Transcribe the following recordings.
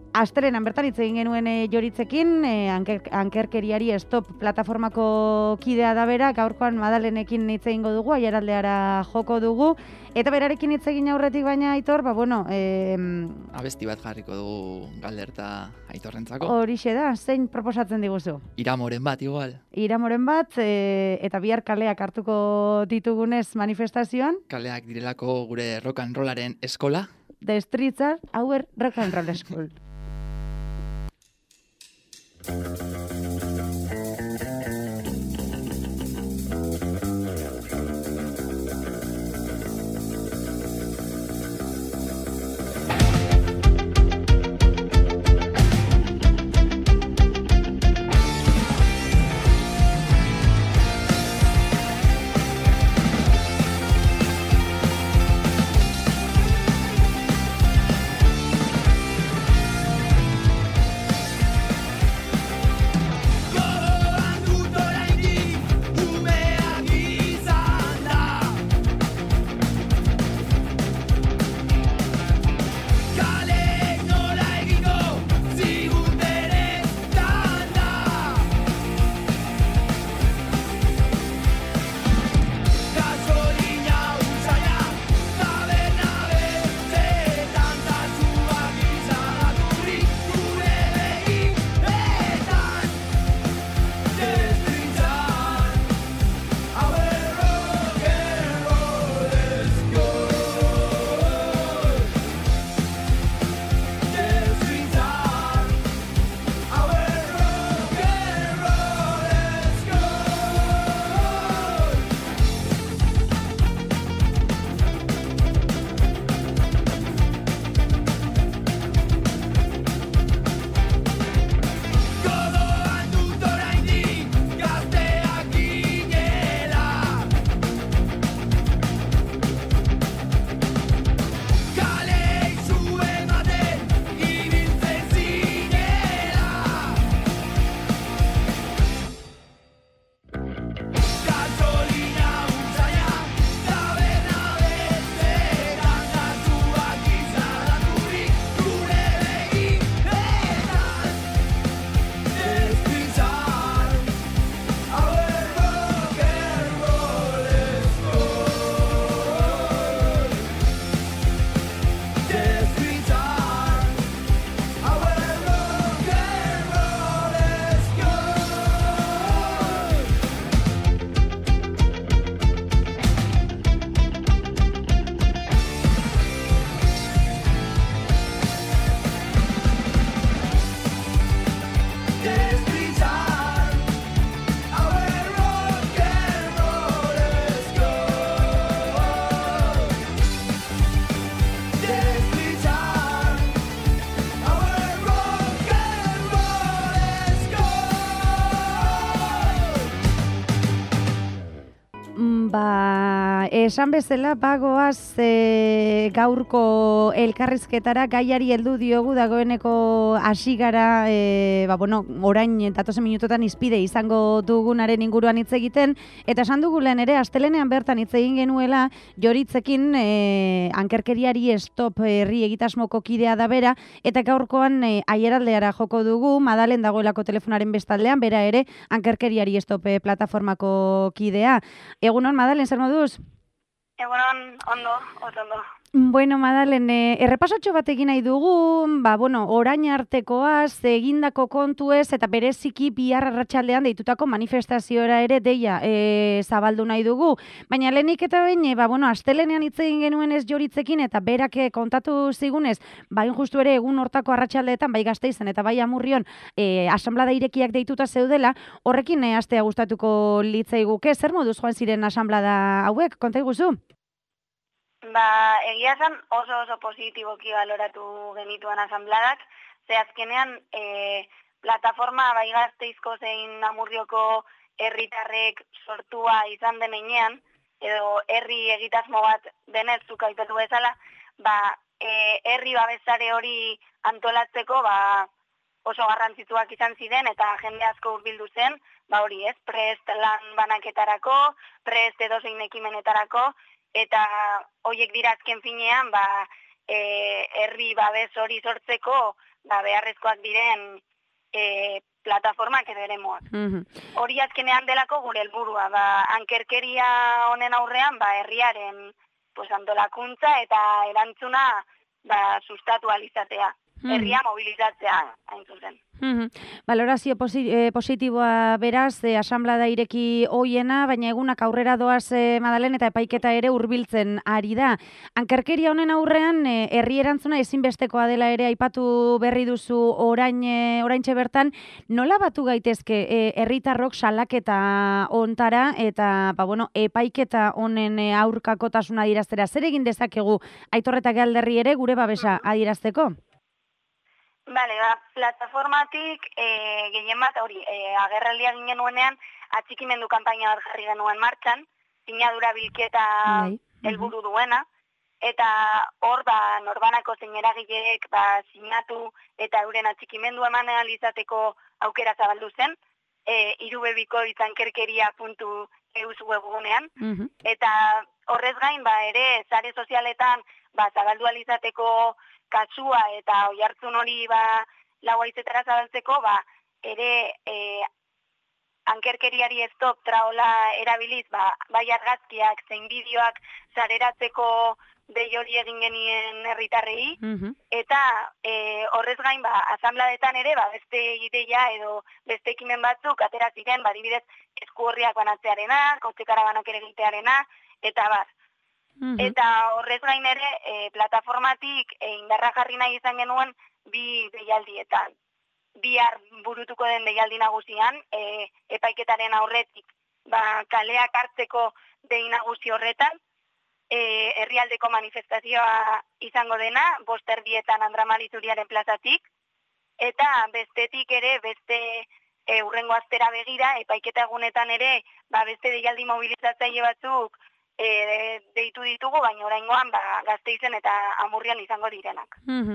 Astelenan bertan hitz egin genuen Joritzekin, ankerkeriari stop plataformako kidea da bera, gaurkoan Madalenekin hitz egingo dugu, Aiaraldeara joko dugu, eta berarekin hitz egin aurretik baina Aitor, abesti bat jarriko dugu Galderta Aitorrentzako. Horixe da, zein proposatzen diguzu? Iramoren bat, igual. Iramoren bat, eta bihar kaleak hartuko ditugunez manifestazioan. Kaleak direlako gure rock and rollaren eskola. The Streets are our rock and roll school. Esan bezala, bagoaz gaurko elkarrizketara gaiari heldu diogu dagoeneko hasi gara, orain datozen minutotan izpide izango dugunaren inguruan hitz egiten, eta esan dugulen ere, astelenean bertan hitz egin genuela, Joritzekin ankerkeriari stop herri egitasmoko kidea da bera, eta gaurkoan Aiaraldeara joko dugu, Madalen dagoelako telefonaren bestaldean, bera ere ankerkeriari stop plataformako kidea. Egunon, Madalen, zer moduz? Egunon, ondo. Bueno, Madalen, errepasotxo bat egin nahi dugu, orain artekoaz, egindako kontuez, eta bereziki bihar arratsaldean deitutako manifestazioera ere deia zabaldu nahi dugu. Baina lehenik eta behin, astelenean hitz egin genuen ez Joritzekin, eta berak kontatu zigunez, bain justu ere egun hortako arratsaldeetan, bai Gasteizen eta bai Amurrion, asanblada irekiak deituta zeudela, horrekin astea gustatuko litzaiguke, zer moduz joan ziren asanblada hauek, konta iguzu? Egia esan oso positiboki baloratu genituen asanbladak, ze azkenean plataforma bai Gasteizko zein Amurrioko herritarrek sortua izan den heinean, edo herri egitasmo bat denez zuk aipatu bezala, herri babesare hori antolatzeko oso garrantzitsuak izan ziren eta jende asko hurbildu zen, prest lan banaketarako, prest edozein ekimenetarako, eta horiek dira azken finean herri babes hori sortzeko beharrezkoak diren plataformak edo eremuak. Hori azkenean delako gure helburua, ankerkeria honen aurrean herriaren antolakuntza eta erantzuna sustatu alizatea. Herria mobilizatzea, hain zuzen. Valorazio positiboa beraz, asanblada ireki hoiena, baina egunak aurrera doaz Madalen eta epaiketa ere hurbiltzen ari da. Ankerkeria honen aurrean, herri erantzuna ezinbestekoa dela ere aipatu berri duzu oraintxe bertan, nola batu gaitezke herritarrok salaketa ontara eta epaiketa honen aurkakotasuna adieraztera? Zer egin dezakegu Aitor eta Galderri ere gure babesa adierazteko? Bale, plataformatik gehien bat hori, agerraldia ginen nuenean, atxikimendu kanpaina bat jarri genuen martxan, sinadura bilketa helburu duena, eta hor norbanako zein eragileek sinatu eta euren atxikimendu eman izateko aukera zabaldu zen, irubebikoitzankerkeria.eus webgunean, eta horrez gain ere sare sozialetan zabaldu alizateko kasua eta oihartzun hori lau haizetara zabaltzeko, ere ankerkeriari stop traola erabiliz, bai argazkiak zein bideoak sareratzeko dei hori egin genien herritarrei, eta horrez gain asanbladetan ere beste ideia edo beste ekimen batzuk atera ziren, adibidez esku horriak banatzearena, kotxe karabanak ere egitearena, eta Eta horrez gain ere, plataformatik indarra jarri nahi izan genuen bi deialdietan. Bihar burutuko den deialdi nagusian, epaiketaren aurretik, kaleak hartzeko dei nagusi horretan, herrialdeko manifestazioa izango dena, 5:00 Andra Mari Zuriaren plazatik, eta bestetik ere, beste hurrengo astera begira, epaiketa egunetan ere, beste deialdi mobilizatzaile batzuk deitu ditugu, baina oraingoan Gasteizen eta Amurrian izango direnak.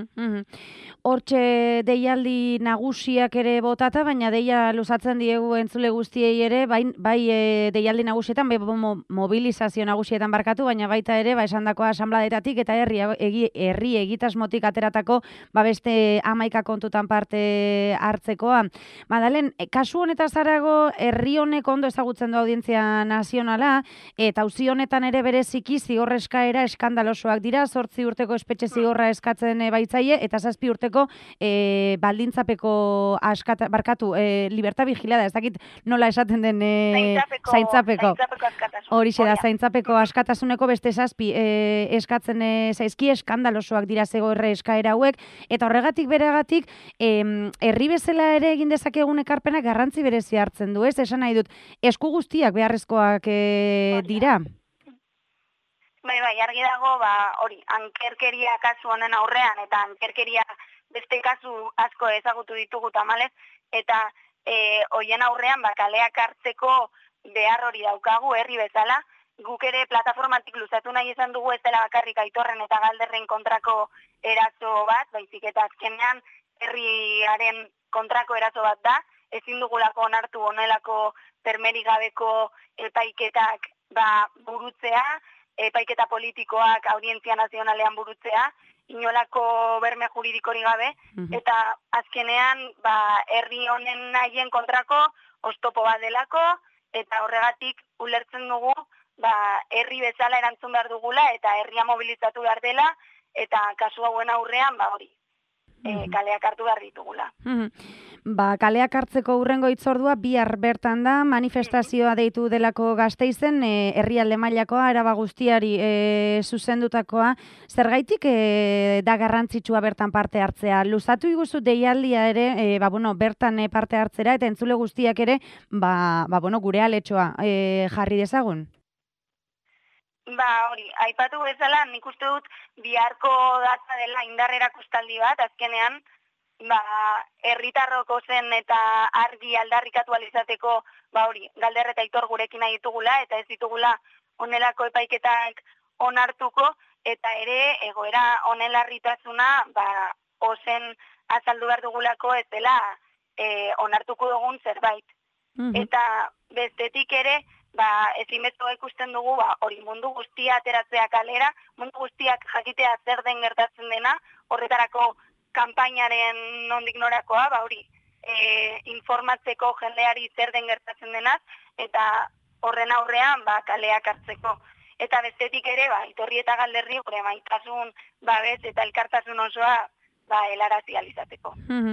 Hortxe deialdi nagusiak ere botata, baina deia luzatzen diegu entzule guztiei ere, bai deialdi nagusietan, mobilizazio nagusietan barkatu, baina baita ere, esandakoa asanbladetatik eta herri egitasmotik ateratako beste 11 kontutan parte hartzekoa. Madalen, kasu honetaz harago, herri honek ondo ezagutzen du audientzia nazionala, eta auzi honetan ere bereziki zigor eskaera eskandalosoak dira, 8 urteko espetxe zigorra eskatzen baitzaie, eta 7 urteko baldintzapeko libertad vigilada, ez dakit nola esaten den zaintzapeko. Horixe da, zaintzapeko askatasuneko beste 7 eskatzen zaizki, eskandalosoak dira zigorre eskaera hauek, eta horregatik beregatik, herri bezala ere egin dezakegun ekarpenak garrantzi berezi hartzen du, ez? Esan nahi dut, esku guztiak beharrezkoak dira. Bai, argi dago, hori, ankerkeria kasu honen aurrean, eta ankerkeria beste kasu asko ezagutu ditugu tamalez, eta hoien aurrean, kaleak hartzeko behar hori daukagu herri bezala, guk ere plataformatik luzatu nahi izan dugu ez dela bakarrik Aitorren eta Galderren kontrako eraso bat, baizik eta azkenean herriaren kontrako eraso bat da, ezin dugulako onartu honelako bermerik gabeko epaiketak burutzea, epaiketa politikoak audientzia nazionalean burutzea, inolako berme juridikori gabe, eta azkenean herri honen nahien kontrako oztopo bat delako, eta horregatik ulertzen dugu herri bezala erantzun behar dugula, eta herria mobilizatu behar dela, eta kasu hauen aurrean hori, kaleak hartu behar ditugula. Kaleak hartzeko hurrengo hitzordua bihar bertan da, manifestazioa deitu delako Gasteizen, herrialde mailakoa, Araba guztiari zuzendutakoa. Zergaitik da garrantzitsua bertan parte hartzea? Luzatu iguzu deialdia ere, bertan parte hartzera, eta entzule guztiak ere, gure aletxoa jarri dezagun? Hori, aipatu bezala, nik uste dut biharko data dela indar erakustaldi bat, azkenean, herritarroko zen eta argi aldarrikatu alizateko, hori, Galder eta Aitor gurekin nahi ditugula, eta ez ditugula honelako epaiketak onartuko, eta ere egoera honen larritasuna, ozen azaldu behar dugulako ez dela onartuko dugun zerbait. Eta bestetik ere, ezinbestekoa ikusten dugu, hori mundu guztia ateratzea kalera, mundu guztiak jakitea zer den gertatzen dena, horretarako kanpainaren nondik norakoa, hori, informatzeko jendeari zer den gertatzen denaz, eta horren aurrean kaleak hartzeko. Eta bestetik ere, Itorri eta Galderri gure maitasun, babes eta elkartasun osoa helarazi alizateko.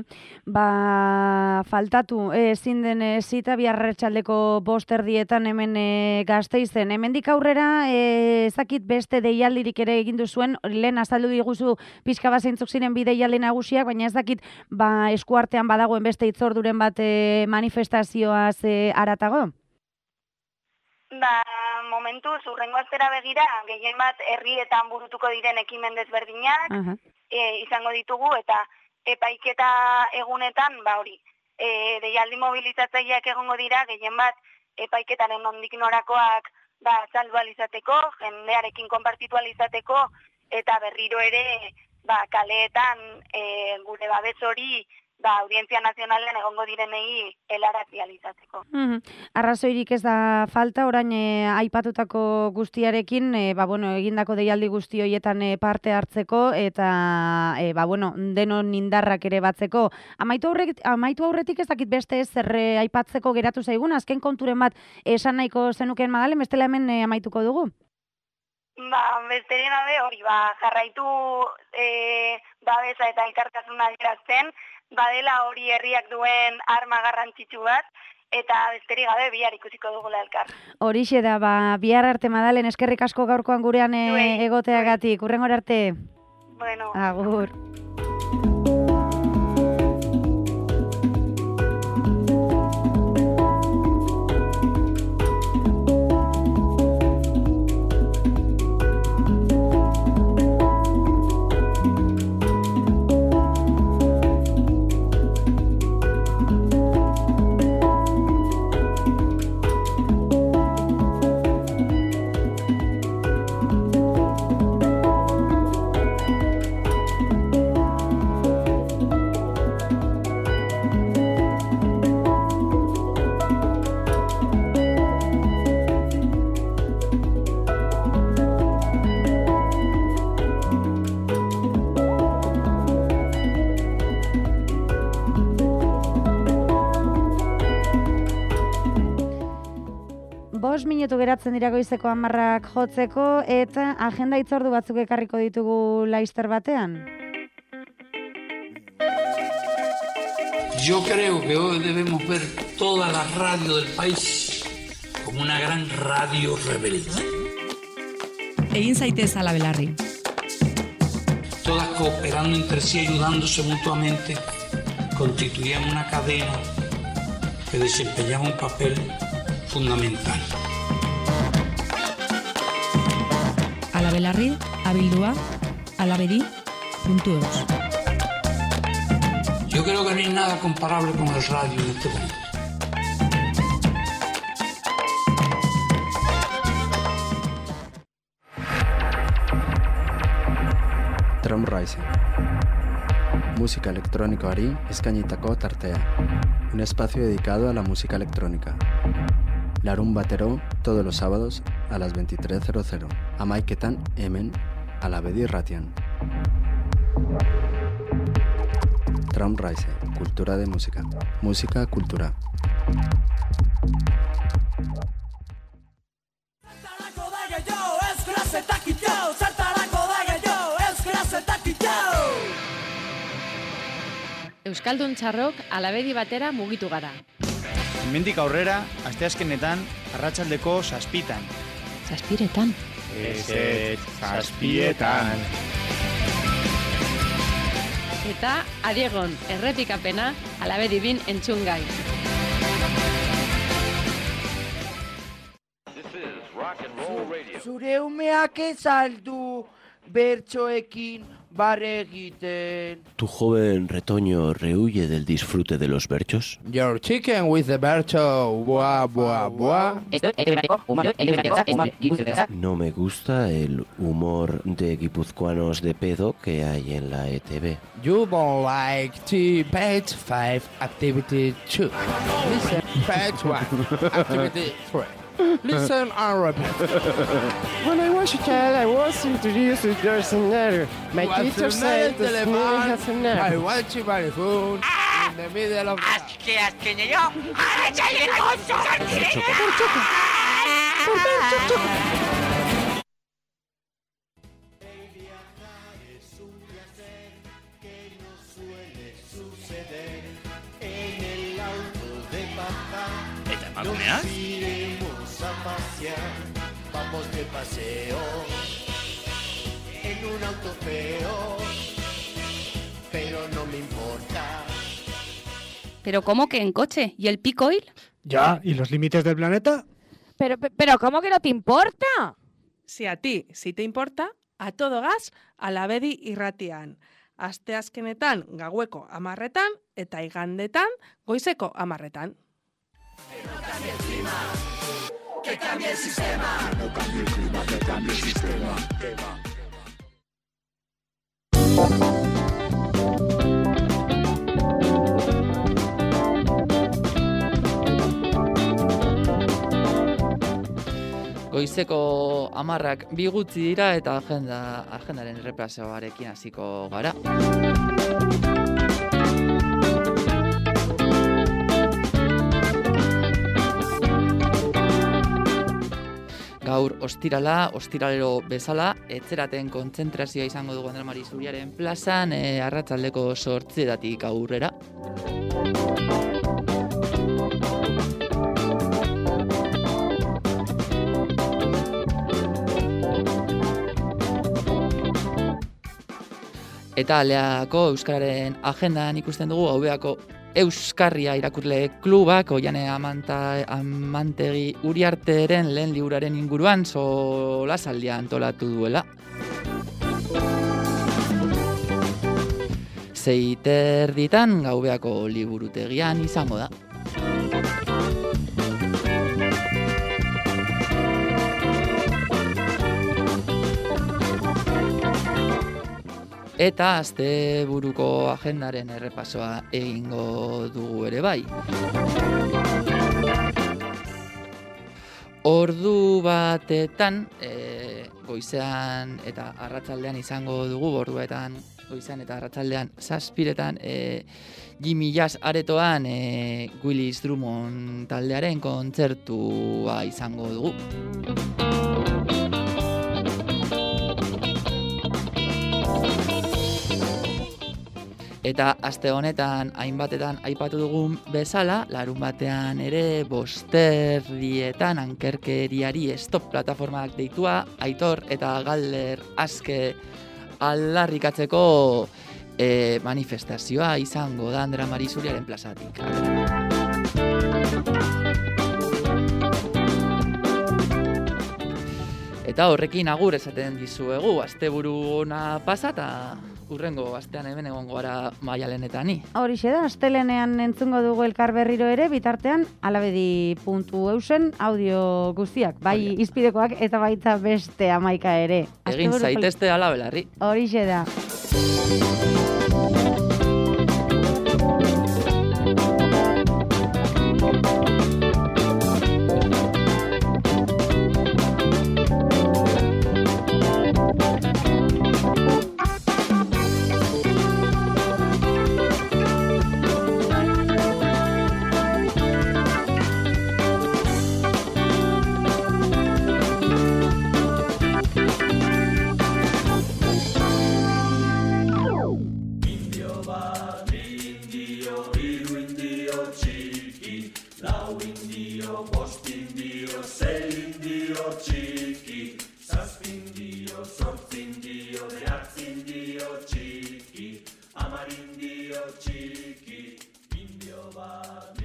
Faltatu, ezin den zita biarratxaldeko 5:00 hemen Gasteizen. Hemendik aurrera, ezakit beste deialdirik ere egin duzuen, lehen azaldu diguzu pixka bat zeintzuk ziren bi deialdi nagusiak, baina ez dakit eskuartean badagoen beste hitzorduren bat manifestazioaz haratago? Momentuz, hurrengo astera begira, gehien bat herrietan burutuko diren ekimen desberdinak, izango ditugu, eta epaiketa egunetan, hori, deialdi mobilizatzaileak egongo dira, gehien bat epaiketaren nondik norakoak azaldu alizateko, jendearekin konpartitu alizateko, eta berriro ere kaleetan gure babes hori Audientzia Nazionalean egongo direnei helarazi alizateko. Arrazoirik ez da falta, orain aipatutako guztiarekin, egindako deialdi guzti horietan parte hartzeko, eta denon indarrak ere batzeko. Amaitu aurretik ez dakit beste zer aipatzeko geratu zaigun, azken konturen bat esan nahiko zenukeen Madalen, bestela hemen amaituko dugu? Besterik gabe hori, jarraitu babesa eta elkartasuna adierazten, badela hori herriak duen arma garrantzitsu bat, eta besterik gabe bihar ikusiko dugula elkar. Horixe da, bihar arte Madalen, eskerrik asko gaurkoan gurean egoteagatik, hurrengora arte. Bueno. Agur. Minutu geratzen dira goizeko 10:00 jotzeko, eta agenda hitzordu batzuk ekarriko ditugu laster batean. Yo creo que hoy debemos ver toda la radio del país como una gran radio rebelde. Egin zaitez ala belarri. Todas cooperando entre sí, ayudándose mutuamente, constituían una cadena que desempeñaba un papel fundamental. Alabelarri, abildua, alabedi.eus. Yo creo que no hay nada comparable con el radio en este momento. Drum Rising. Música electrónicoari eskainitako tartea. Un espacio dedicado a la música electrónica. Larun batero, todos los sábados a las 23:00. Amaiketan hemen Alabedi irratian. Drum Rising, cultura de música. Música, cultura. Euskaldun txarrok Alabedi batera mugitu gara. Hemendik aurrera, asteazkenetan, arratsaldeko 7:00. 7:00? Ez, 7:00. Eta Ariegon errepikapena Alabedi 2 entzungai. Zure umeak ez aldu bertsoekin barre egiten. ¿Tu joven retoño rehuye del disfrute de los berchos? Your chicken with the bercho, buah, buah, buah. No me gusta el humor de guipuzcoanos de pedo que hay en la ETV. You don't like page 5, activity 2. Listen, page 1, activity 3. Listen and repeat. When I was a child, I was introduced to your scenario. My teacher said the snail has a nerve. I want you by the phone in the middle of the... asqueño. Eta emakumeak? Vamos de paseo en un auto feo, pero no me importa. ¿Pero cómo que en coche? ¿Y el peak oil? Ya, ¿y los límites del planeta? Pero ¿cómo que no te importa? Si a ti, si te importa, a todo gas, alabedi irratian. Asteazkenetan gaueko 10:00 eta igandetan goizeko 10:00. Que cambie el sistema. No cambie el clima, que cambie el sistema. Goizeko 10:00 bi gutxi dira eta agendaren errepasoarekin hasiko gara. Gaur ostiralero bezala, etzeraten kontzentrazioa izango dugu Andre Mari Zuriaren plazan, arratsaldeko 8:00 aurrera. Eta Aleako Euskararen agendan ikusten dugu Haubeako Euskarria irakurle klubak Oiane Amantegi Uriarteren lehen liburaren inguruan solasaldia antolatu duela. 6:30 Gaubeako liburutegian izango da. Eta asteburuko agendaren errepasoa egingo dugu ere bai. Ordu batetan, goizean eta arratsaldean izango dugu, orduetan goizean eta arratsaldean 7:00 Jimmy Jazz aretoan Willis Drummond taldearen kontzertua izango dugu. Eta aste honetan hainbatetan aipatu dugun bezala, larun batean ere 5:00 ankerkeriari stop plataformak deitua, Aitor eta Galder aske aldarrikatzeko manifestazioa izango da Andre Mari Zuriaren plazatik. Eta horrekin agur esaten dizuegu, asteburu ona pasa eta urrengo astean hemen egongo gara Maialenetani. Horixe da, astelenean entzungo dugu elkar berriro ere, bitartean alabedi.eusen audio guztiak, bai izpidekoak eta baita beste 11 ere. Egin zaitezte alabelarri. Horixe da. Indio, indio, txiki, indio bat.